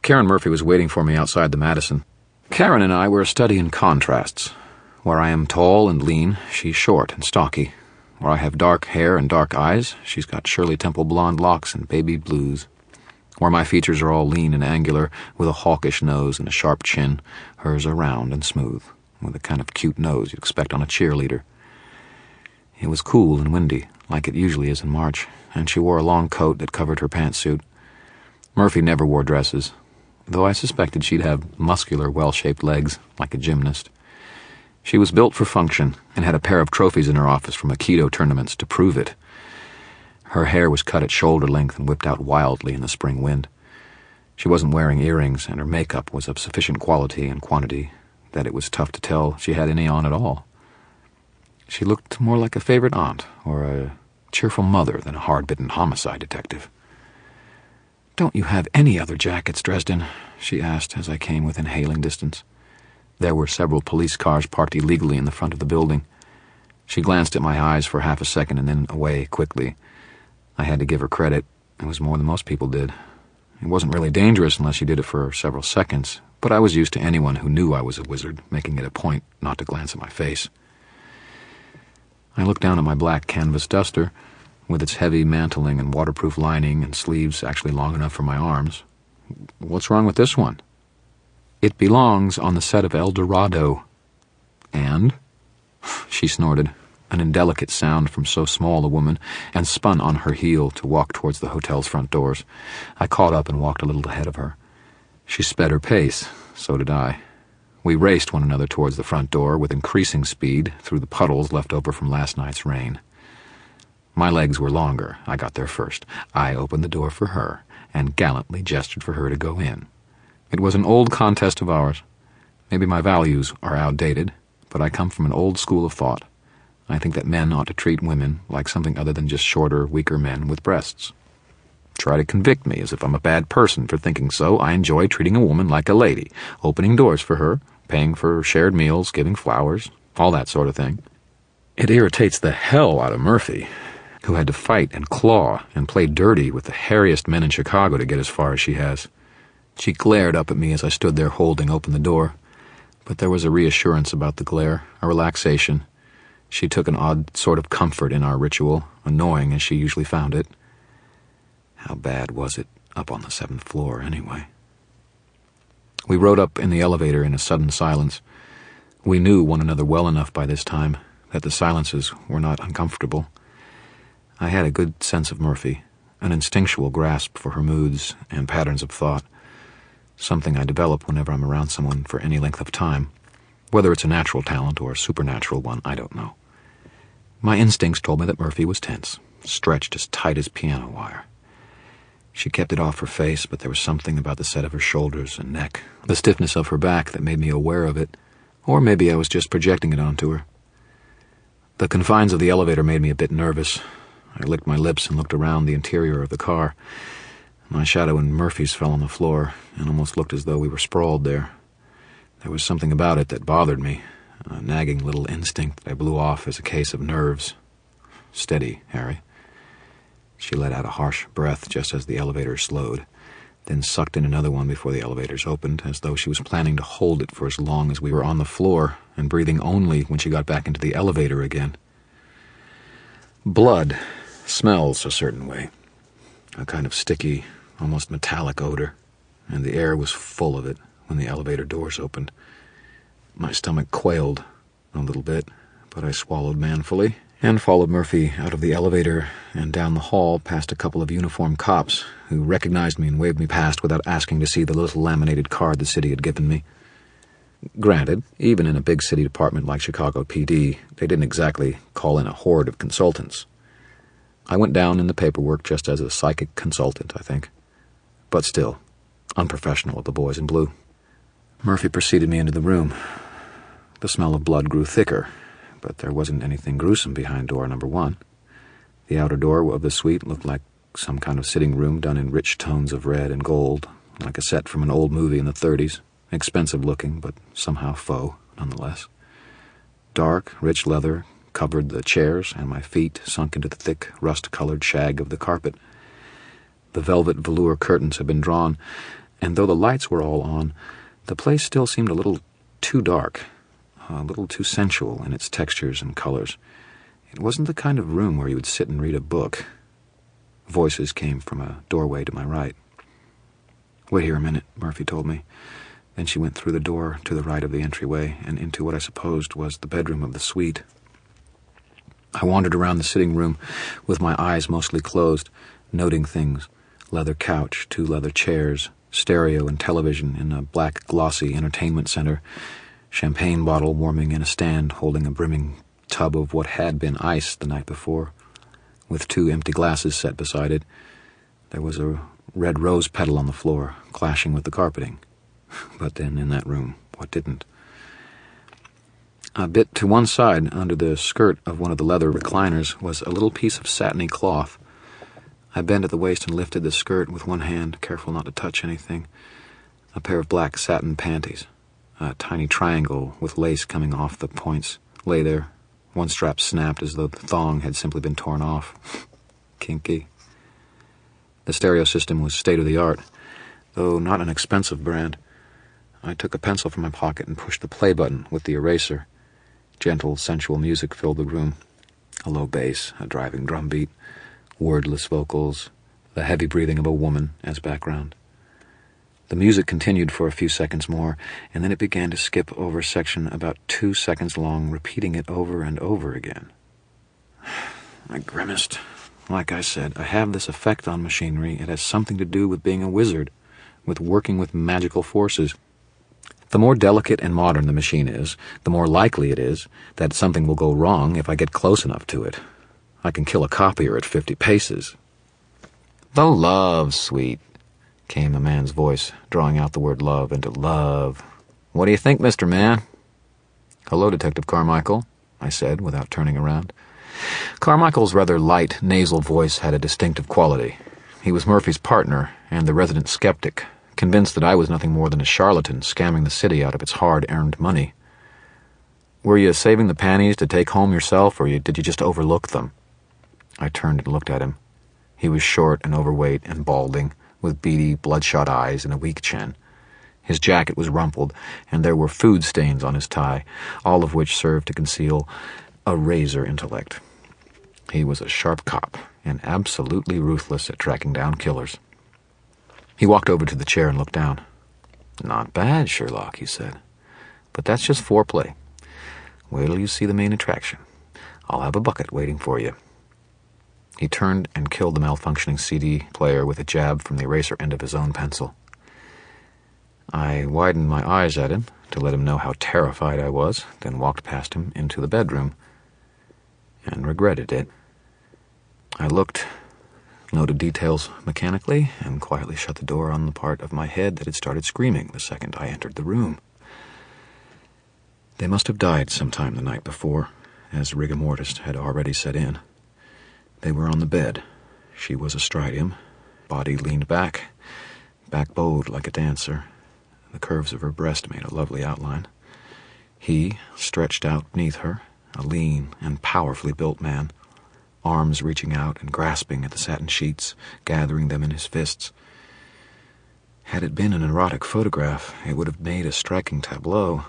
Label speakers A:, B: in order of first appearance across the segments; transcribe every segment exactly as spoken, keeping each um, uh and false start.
A: Karen Murphy was waiting for me outside the Madison. Karen and I were a study in contrasts. Where I am tall and lean, she's short and stocky. Where I have dark hair and dark eyes, she's got Shirley Temple blonde locks and baby blues. Where my features are all lean and angular, with a hawkish nose and a sharp chin, hers are round and smooth, with the kind of cute nose you'd expect on a cheerleader. It was cool and windy, like it usually is in March, and she wore a long coat that covered her pantsuit. Murphy never wore dresses, though I suspected she'd have muscular, well-shaped legs, like a gymnast. She was built for function and had a pair of trophies in her office from Aikido tournaments to prove it. Her hair was cut at shoulder length and whipped out wildly in the spring wind. She wasn't wearing earrings, and her makeup was of sufficient quality and quantity that it was tough to tell she had any on at all. She looked more like a favorite aunt or a cheerful mother than a hard-bitten homicide detective. "Don't you have any other jackets, Dresden?" she asked as I came within hailing distance. There were several police cars parked illegally in the front of the building. She glanced at my eyes for half a second and then away quickly. I had to give her credit. It was more than most people did. It wasn't really dangerous unless you did it for several seconds, but I was used to anyone who knew I was a wizard making it a point not to glance at my face. I looked down at my black canvas duster, with its heavy mantling and waterproof lining and sleeves actually long enough for my arms. "What's wrong with this one?" "It belongs on the set of El Dorado." "And?" She snorted, an indelicate sound from so small a woman, and spun on her heel to walk towards the hotel's front doors. I caught up and walked a little ahead of her. She sped her pace. So did I. We raced one another towards the front door with increasing speed through the puddles left over from last night's rain. My legs were longer. I got there first. I opened the door for her and gallantly gestured for her to go in. It was an old contest of ours. Maybe my values are outdated, but I come from an old school of thought. I think that men ought to treat women like something other than just shorter, weaker men with breasts. Try to convict me as if I'm a bad person for thinking so. I enjoy treating a woman like a lady, opening doors for her, paying for shared meals, giving flowers, all that sort of thing. It irritates the hell out of Murphy, who had to fight and claw and play dirty with the hairiest men in Chicago to get as far as she has. She glared up at me as I stood there holding open the door, but there was a reassurance about the glare, a relaxation. She took an odd sort of comfort in our ritual, annoying as she usually found it. How bad was it up on the seventh floor, anyway? We rode up in the elevator in a sudden silence. We knew one another well enough by this time that the silences were not uncomfortable. I had a good sense of Murphy, an instinctual grasp for her moods and patterns of thought, something I develop whenever I'm around someone for any length of time. Whether it's a natural talent or a supernatural one, I don't know. My instincts told me that Murphy was tense, stretched as tight as piano wire. She kept it off her face, but there was something about the set of her shoulders and neck, the stiffness of her back, that made me aware of it, or maybe I was just projecting it onto her. The confines of the elevator made me a bit nervous. I licked my lips and looked around the interior of the car. My shadow and Murphy's fell on the floor, and almost looked as though we were sprawled there. There was something about it that bothered me, a nagging little instinct that I blew off as a case of nerves. "Steady, Harry." She let out a harsh breath just as the elevator slowed, then sucked in another one before the elevators opened, as though she was planning to hold it for as long as we were on the floor, and breathing only when she got back into the elevator again. Blood smells a certain way, a kind of sticky, almost metallic odor, and the air was full of it when the elevator doors opened. My stomach quailed a little bit, but I swallowed manfully and followed Murphy out of the elevator and down the hall past a couple of uniformed cops who recognized me and waved me past without asking to see the little laminated card the city had given me. Granted, even in a big city department like Chicago P D, they didn't exactly call in a horde of consultants. I went down in the paperwork just as a psychic consultant, I think. But still, unprofessional of the boys in blue. Murphy preceded me into the room. The smell of blood grew thicker, but there wasn't anything gruesome behind door number one. The outer door of the suite looked like some kind of sitting room done in rich tones of red and gold, like a set from an old movie in the thirties, expensive looking, but somehow faux, nonetheless. Dark, rich leather covered the chairs, and my feet sunk into the thick, rust-colored shag of the carpet. The velvet velour curtains had been drawn, And though the lights were all on, the place still seemed a little too dark, a little too sensual in its textures and colors. It wasn't the kind of room where you would sit and read a book. Voices came from a doorway to my right. "Wait here a minute," Murphy told me. Then she went through the door to the right of the entryway and into what I supposed was the bedroom of the suite. I wandered around the sitting room with my eyes mostly closed, noting things: leather couch, two leather chairs, stereo and television in a black glossy entertainment center, champagne bottle warming in a stand holding a brimming tub of what had been ice the night before, with two empty glasses set beside it. There was a red rose petal on the floor, clashing with the carpeting. But then, in that room, what didn't? A bit to one side, under the skirt of one of the leather recliners, was a little piece of satiny cloth. I bent at the waist and lifted the skirt with one hand, careful not to touch anything. A pair of black satin panties. A tiny triangle with lace coming off the points lay there. One strap snapped as though the thong had simply been torn off. Kinky. The stereo system was state-of-the-art, though not an expensive brand. I took a pencil from my pocket and pushed the play button with the eraser. Gentle, sensual music filled the room. A low bass, a driving drum beat, wordless vocals, the heavy breathing of a woman as background. The music continued for a few seconds more, and then it began to skip over a section about two seconds long, repeating it over and over again. I grimaced. Like I said, I have this effect on machinery. It has something to do with being a wizard, with working with magical forces. The more delicate and modern the machine is, the more likely it is that something will go wrong if I get close enough to it. I can kill a copier at fifty paces. "The love suite," came a man's voice, drawing out the word love into love. "What do you think, Mister Man?" "Hello, Detective Carmichael," I said, without turning around. Carmichael's rather light, nasal voice had a distinctive quality. He was Murphy's partner and the resident skeptic, convinced that I was nothing more than a charlatan scamming the city out of its hard-earned money. "Were you saving the panties to take home yourself, or did you just overlook them?" I turned and looked at him. He was short and overweight and balding, with beady, bloodshot eyes and a weak chin. His jacket was rumpled, and there were food stains on his tie, all of which served to conceal a razor intellect. He was a sharp cop, and absolutely ruthless at tracking down killers. He walked over to the chair and looked down. "Not bad, Sherlock," he said. "But that's just foreplay. Wait till you see the main attraction. I'll have a bucket waiting for you." He turned and killed the malfunctioning C D player with a jab from the eraser end of his own pencil. I widened my eyes at him to let him know how terrified I was, then walked past him into the bedroom, and regretted it. I looked, noted details mechanically, and quietly shut the door on the part of my head that had started screaming the second I entered the room. They must have died sometime the night before, as rigor mortis had already set in. They were on the bed. She was astride him, body leaned back, back bowed like a dancer. The curves of her breast made a lovely outline. He, stretched out beneath her, a lean and powerfully built man, arms reaching out and grasping at the satin sheets, gathering them in his fists. Had it been an erotic photograph, it would have made a striking tableau.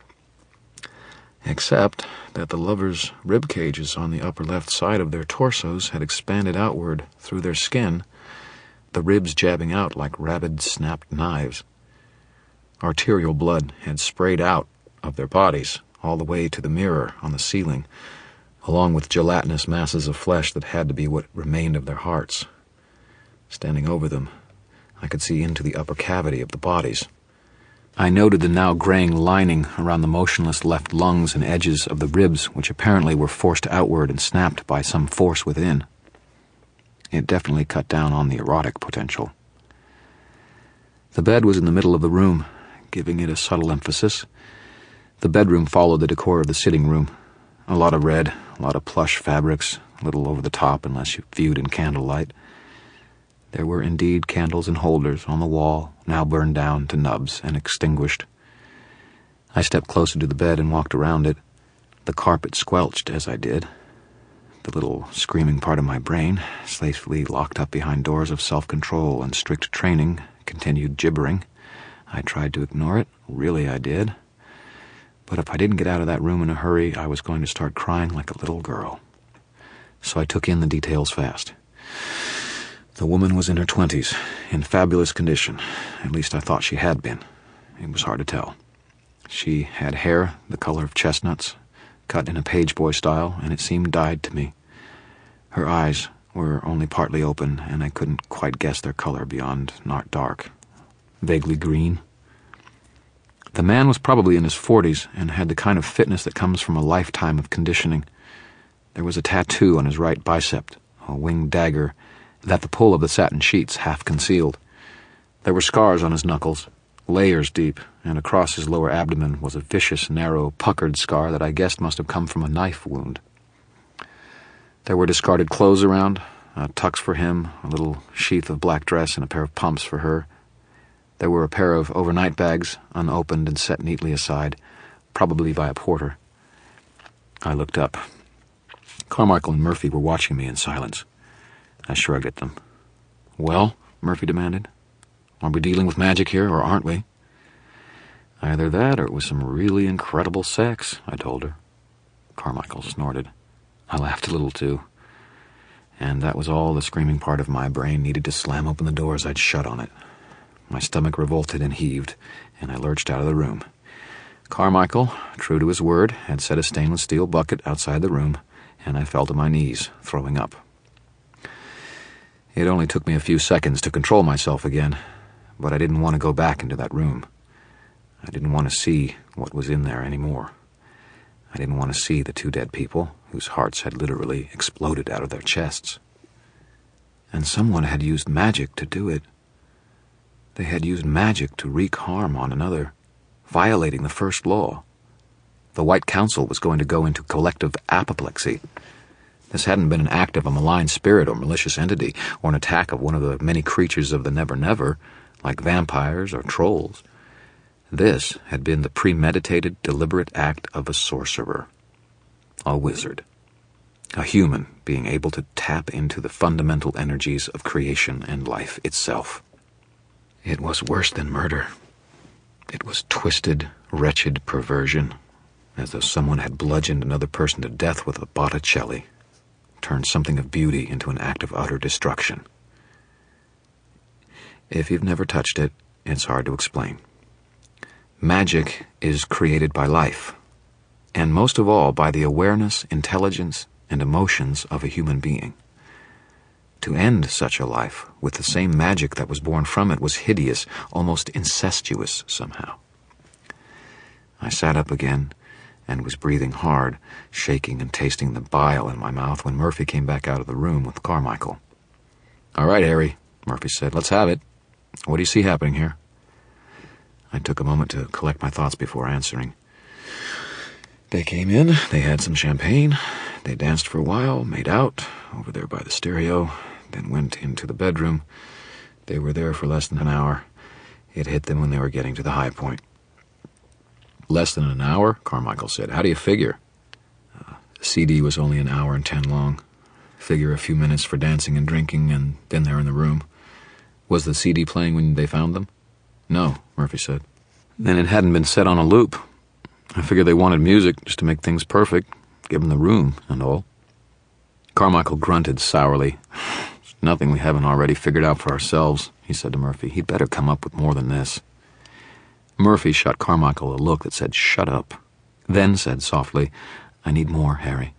A: Except that the lovers' rib cages on the upper left side of their torsos had expanded outward through their skin, the ribs jabbing out like rabid, snapped knives. Arterial blood had sprayed out of their bodies all the way to the mirror on the ceiling, along with gelatinous masses of flesh that had to be what remained of their hearts. Standing over them, I could see into the upper cavity of the bodies. I noted the now graying lining around the motionless left lungs and edges of the ribs, which apparently were forced outward and snapped by some force within. It definitely cut down on the erotic potential. The bed was in the middle of the room, giving it a subtle emphasis. The bedroom followed the decor of the sitting room. A lot of red, a lot of plush fabrics, a little over the top unless you viewed in candlelight. There were indeed candles and holders on the wall, now burned down to nubs and extinguished. I stepped closer to the bed and walked around it. The carpet squelched as I did. The little screaming part of my brain, safely locked up behind doors of self-control and strict training, continued gibbering. I tried to ignore it. Really, I did. But if I didn't get out of that room in a hurry, I was going to start crying like a little girl. So I took in the details fast. The woman was in her twenties, in fabulous condition. At least I thought she had been. It was hard to tell. She had hair the color of chestnuts, cut in a page boy style, and it seemed dyed to me. Her eyes were only partly open, and I couldn't quite guess their color beyond not dark. Vaguely green. The man was probably in his forties and had the kind of fitness that comes from a lifetime of conditioning. There was a tattoo on his right bicep, a winged dagger that the pull of the satin sheets half concealed. There were scars on his knuckles, layers deep, and across his lower abdomen was a vicious, narrow, puckered scar that I guessed must have come from a knife wound. There were discarded clothes around, a tux for him, a little sheath of black dress, and a pair of pumps for her. There were a pair of overnight bags, unopened and set neatly aside, probably by a porter. I looked up. Carmichael and Murphy were watching me in silence. I shrugged at them. "Well?" Murphy demanded. "Are we dealing with magic here, or aren't we?" "Either that, or it was some really incredible sex," I told her. Carmichael snorted. I laughed a little, too. And that was all the screaming part of my brain needed to slam open the doors I'd shut on it. My stomach revolted and heaved, and I lurched out of the room. Carmichael, true to his word, had set a stainless steel bucket outside the room, and I fell to my knees, throwing up. It only took me a few seconds to control myself again, but I didn't want to go back into that room. I didn't want to see what was in there anymore. I didn't want to see the two dead people, whose hearts had literally exploded out of their chests. And someone had used magic to do it. They had used magic to wreak harm on another, violating the first law. The White Council was going to go into collective apoplexy. This hadn't been an act of a malign spirit or malicious entity, or an attack of one of the many creatures of the Never-Never, like vampires or trolls. This had been the premeditated, deliberate act of a sorcerer, a wizard, a human being able to tap into the fundamental energies of creation and life itself. It was worse than murder. It was twisted, wretched perversion, as though someone had bludgeoned another person to death with a Botticelli, turned something of beauty into an act of utter destruction. If you've never touched it, it's hard to explain. Magic is created by life, and most of all by the awareness, intelligence, and emotions of a human being. To end such a life with the same magic that was born from it was hideous, almost incestuous somehow. I sat up again and was breathing hard, shaking and tasting the bile in my mouth when Murphy came back out of the room with Carmichael. "All right, Harry," Murphy said, "let's have it. What do you see happening here?" I took a moment to collect my thoughts before answering. They came in, they had some champagne, they danced for a while, made out, over there by the stereo, then went into the bedroom. They were there for less than an hour. It hit them when they were getting to the high point. "Less than an hour?" Carmichael said. "How do you figure?" Uh, the C D was only an hour and ten long. Figure a few minutes for dancing and drinking, and then they're in the room. Was the C D playing when they found them? "No," Murphy said. "Then it hadn't been set on a loop. I figured they wanted music just to make things perfect, give them the room and all." Carmichael grunted sourly. "There's nothing we haven't already figured out for ourselves," he said to Murphy. "He'd better come up with more than this." Murphy shot Carmichael a look that said, "Shut up," then said softly, "I need more, Harry."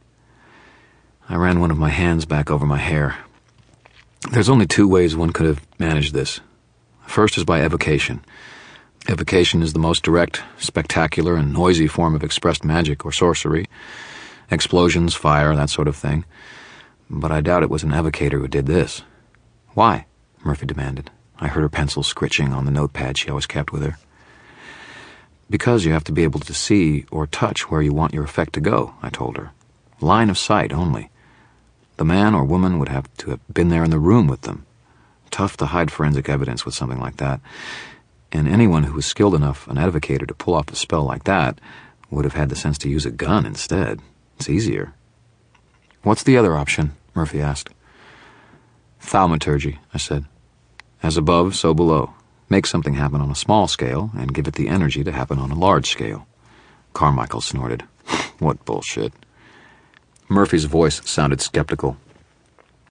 A: I ran one of my hands back over my hair. There's only two ways one could have managed this. First is by evocation. Evocation is the most direct, spectacular, and noisy form of expressed magic or sorcery. Explosions, fire, that sort of thing. But I doubt it was an evocator who did this. "Why?" Murphy demanded. I heard her pencil scritching on the notepad she always kept with her. "Because you have to be able to see or touch where you want your effect to go," I told her. "Line of sight only. The man or woman would have to have been there in the room with them. Tough to hide forensic evidence with something like that. And anyone who was skilled enough, an evocator, to pull off a spell like that would have had the sense to use a gun instead. It's easier." "What's the other option?" Murphy asked. "Thaumaturgy," I said. "As above, so below. Make something happen on a small scale and give it the energy to happen on a large scale. Carmichael snorted. What bullshit. Murphy's voice sounded skeptical.